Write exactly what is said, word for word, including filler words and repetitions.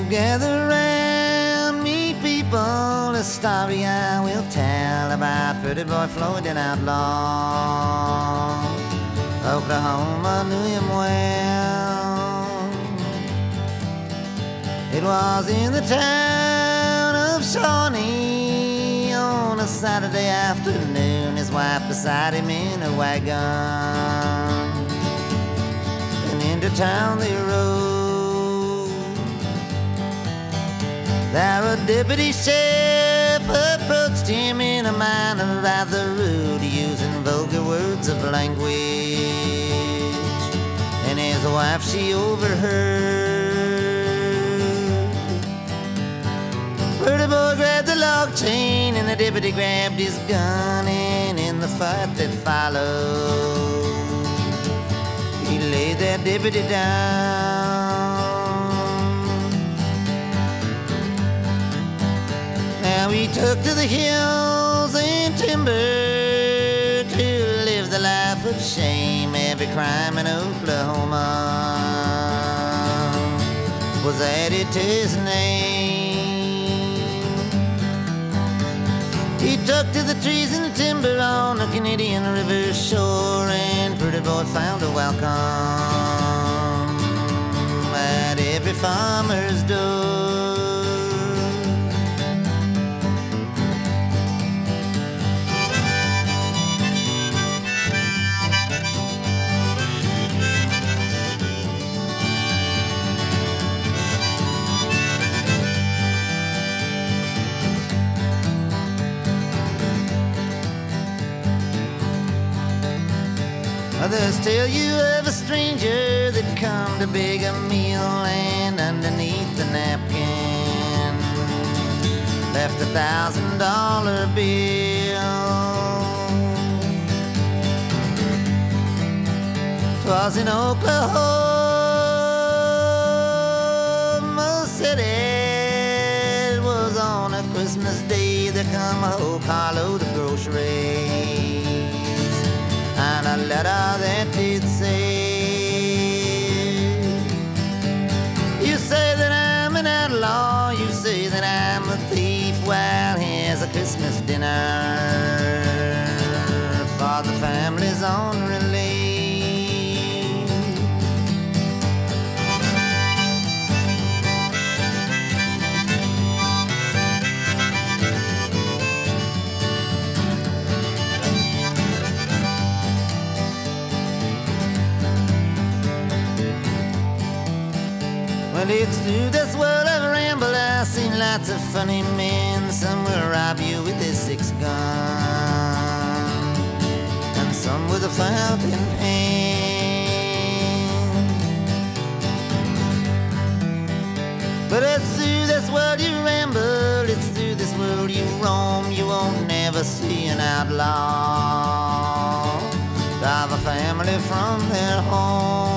Gather round me, people, a story I will tell about pretty boy Floyd and outlaw. Oklahoma knew him well. It was in the town of Shawnee on a Saturday afternoon. His wife beside him in a wagon, and into town they rode. There a deputy sheriff approached him in a manner rather rude, using vulgar words of language. And his wife, she overheard. Pretty boy grabbed the lock chain, and the deputy grabbed his gun. And in the fight that followed, he laid that deputy down. Now he took to the hills and timber to live the life of shame. Every crime in Oklahoma was added to his name. He took to the trees and the timber on the Canadian River shore, and pretty boy found a welcome at every farmer's door. Others tell you of a stranger that come to beg a meal, and underneath the napkin left a thousand dollar bill. 'Twas in Oklahoma City. It was on a Christmas day. There come a whole carload of groceries, and a letter that did say, you say that I'm an outlaw, you say that I'm a thief. Well, here's a Christmas dinner for the families on relief. Well, it's through this world of ramble I've seen lots of funny men. Some will rob you with a six gun, and some with a fountain pen. But it's through this world you ramble, it's through this world you roam. You won't never see an outlaw drive a family from their home.